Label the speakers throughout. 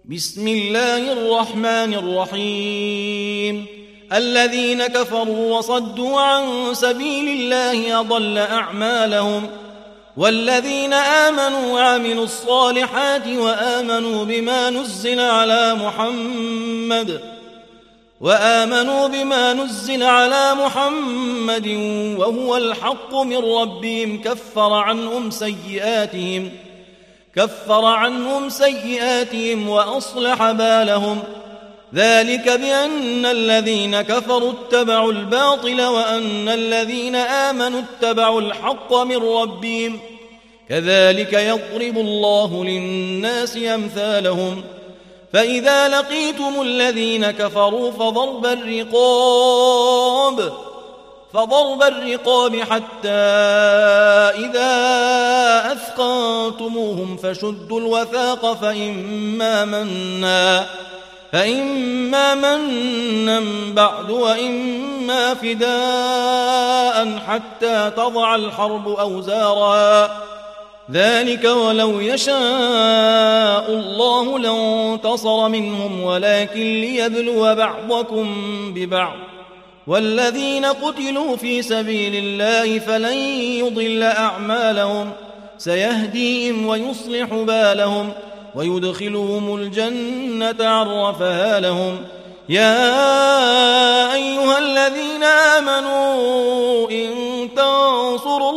Speaker 1: بسم الله الرحمن الرحيم. الذين كفروا وصدوا عن سبيل الله أضل أعمالهم، والذين آمنوا وعملوا الصالحات وآمنوا بما نزل على محمد وهو الحق من ربهم كفر عنهم سيئاتهم وأصلح بالهم. ذلك بأن الذين كفروا اتبعوا الباطل وأن الذين آمنوا اتبعوا الحق من ربهم، كذلك يضرب الله للناس أمثالهم. فإذا لقيتم الذين كفروا فضرب الرقاب حتى إذا أثقنتموهم فشدوا الوثاق فإما منا بعد وإما فداء حتى تضع الحرب أوزارها. ذلك ولو يشاء الله لانتصر منهم ولكن ليبلو بعضكم ببعض. والذين قتلوا في سبيل الله فلن يضل أعمالهم، سيهديهم ويصلح بالهم ويدخلهم الجنة عرفها لهم. يا أيها الذين آمنوا إن تنصروا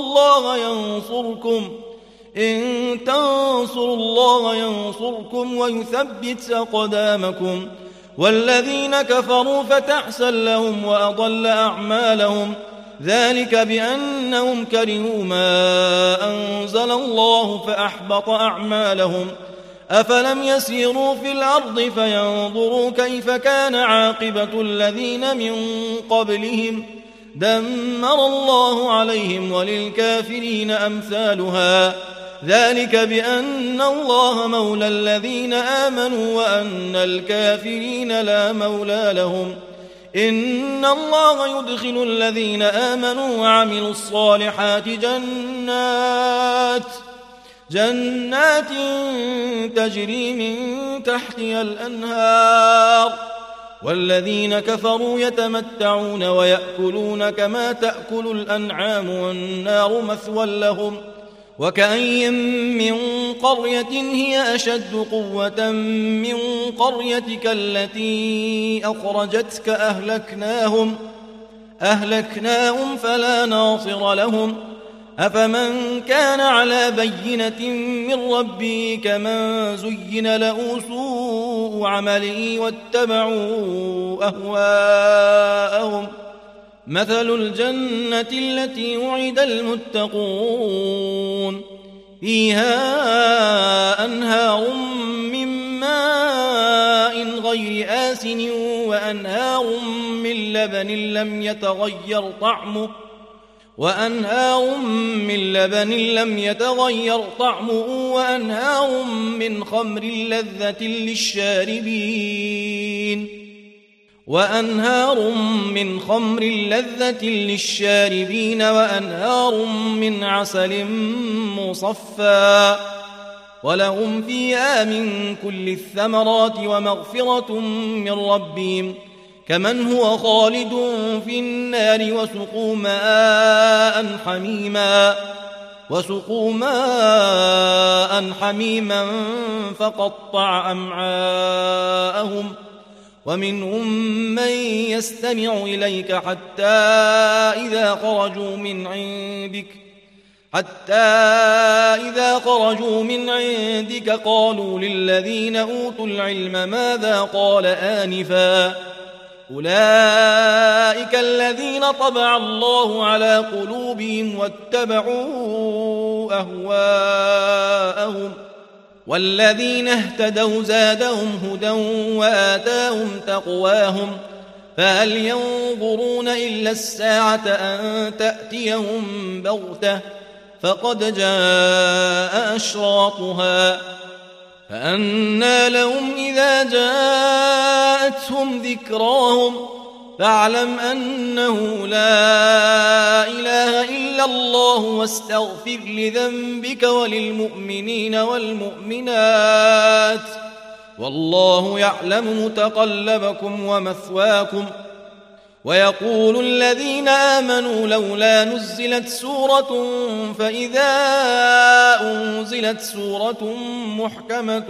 Speaker 1: الله ينصركم ويثبت أقدامكم. والذين كفروا فتحسن لهم وأضل أعمالهم. ذلك بأنهم كرهوا ما أنزل الله فأحبط أعمالهم. أفلم يسيروا في الأرض فينظروا كيف كان عاقبة الذين من قبلهم، دمر الله عليهم وللكافرين أمثالها. ذلك بأن الله مولى الذين آمنوا وأن الكافرين لا مولى لهم. إن الله يدخل الذين آمنوا وعملوا الصالحات جنات تجري من تحتها الأنهار، والذين كفروا يتمتعون ويأكلون كما تأكل الأنعام والنار مثوى لهم. وكأين من قرية هي أشد قوة من قريتك التي أخرجتك أهلكناهم فلا ناصر لهم. أفمن كان على بينة من ربه كمن زين له سوء عمله واتبعوا أهواءهم. مثل الجنة التي وعد المتقون فيها أنهار من ماء غير آسن وأنهار من لبن لم يتغير طعمه وأنهار من خمر لذة للشاربين وأنهار من عسل مصفى، ولهم فيها من كل الثمرات ومغفرة من ربهم، كمن هو خالد في النار وسقوا ماء حميما فقطع أمعاءهم. ومنهم من يستمع إليك حتى إذا خرجوا من عندك قالوا للذين أوتوا العلم ماذا قال آنفا. أولئك الذين طبع الله على قلوبهم واتبعوا أهواءهم. والذين اهتدوا زادهم هدى وآتاهم تقواهم. فهل ينظرون إلا الساعة أن تأتيهم بغتة فقد جاء أشراطها. فأنى لهم إذا جاءتهم ذكراهم فاعلم أنه لا إله إلا الله واستغفر لذنبك وللمؤمنين والمؤمنات والله يعلم متقلبكم ومثواكم. ويقول الذين آمنوا لولا نزلت سورة فإذا أنزلت سورة محكمة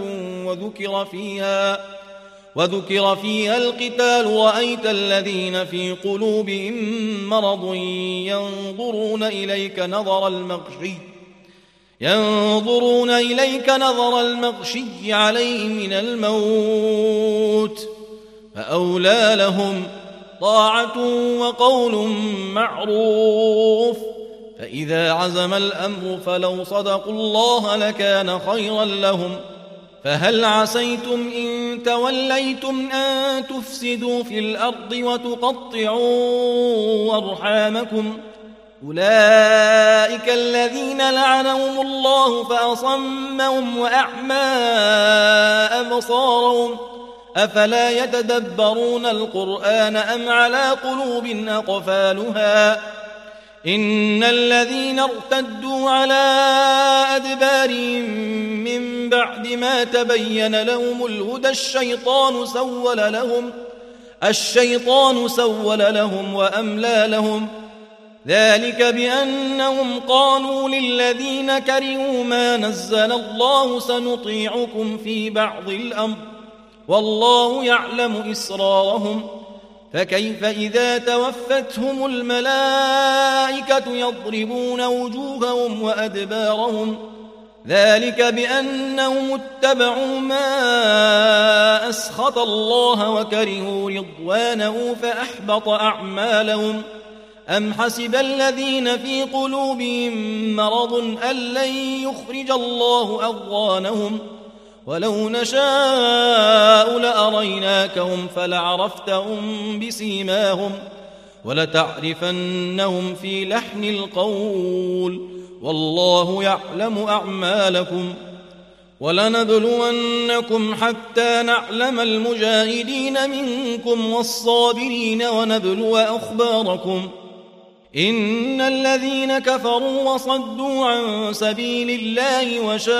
Speaker 1: وذكر فيها القتال رأيت الذين في قلوبهم مرض ينظرون إليك نظر المغشي عليه من الموت فأولى لهم طاعة وقول معروف. فإذا عزم الأمر فلو صدقوا الله لكان خيرا لهم. فهل عسيتم إن توليتم أن تفسدوا في الأرض وتقطعوا أرحامكم؟ أولئك الذين لعنهم الله فأصمهم وأعمى أبصارهم أفلا يتدبرون القرآن أم على قلوب أقفالها؟ إن الذين ارتدوا على أدبارهم من بعد ما تبين لهم الهدى الشيطان سول لهم وأملى لهم. ذلك بأنهم قالوا للذين كرهوا ما نزل الله سنطيعكم في بعض الأمر والله يعلم إسرارهم. فكيف إذا توفتهم الملائكة يضربون وجوههم وأدبارهم؟ ذلك بأنهم اتبعوا ما أسخط الله وكرهوا رضوانه فأحبط أعمالهم. أم حسب الذين في قلوبهم مرض أن لن يخرج الله أضغانهم؟ ولو نشاء لأريناكهم فلعرفتهم بسيماهم ولتعرفنهم في لحن القول والله يعلم أعمالكم. ولنبلونكم حتى نعلم المجاهدين منكم والصابرين ونبلو أخباركم. إن الذين كفروا وصدوا عن سبيل الله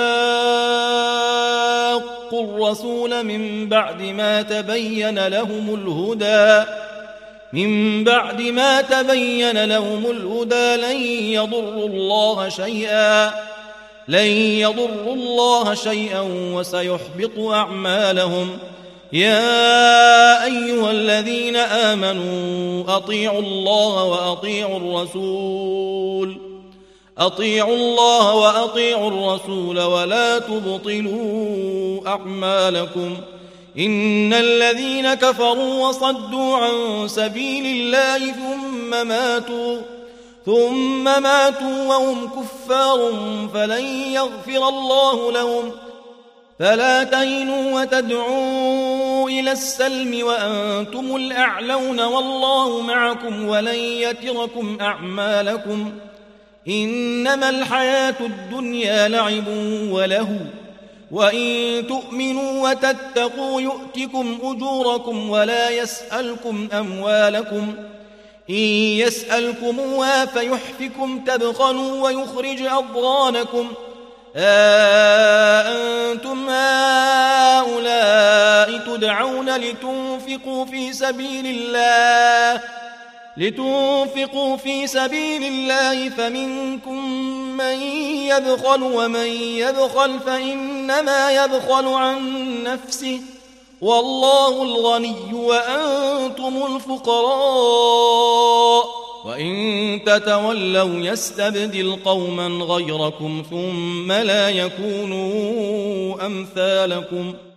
Speaker 1: وشاقوا الرسول من بعد ما تبين لهم الهدى لن يضروا الله شيئا وسيحبط أعمالهم. يا أيها الذين آمنوا أطيعوا الله وأطيعوا الرسول ولا تبطلوا أعمالكم. إن الذين كفروا وصدوا عن سبيل الله ثم ماتوا وهم كفار فلن يغفر الله لهم. فلا تهنوا وتدعوا إلى السلم وأنتم الأعلون والله معكم ولن يتركم أعمالكم. إنما الحياة الدنيا لعب ولهو وإن تؤمنوا وتتقوا يؤتكم أجوركم ولا يسألكم أموالكم. إن يسألكموها فيحفكم تبخلوا ويخرج أضغانكم. أنتم هؤلاء تدعون لتنفقوا في سبيل الله فمنكم من يبخل ومن يبخل فإنما يبخل عن نفسه والله الغني وأنتم الفقراء. وإن تتولوا يستبدل قوما غيركم ثم لا يكونوا أمثالكم.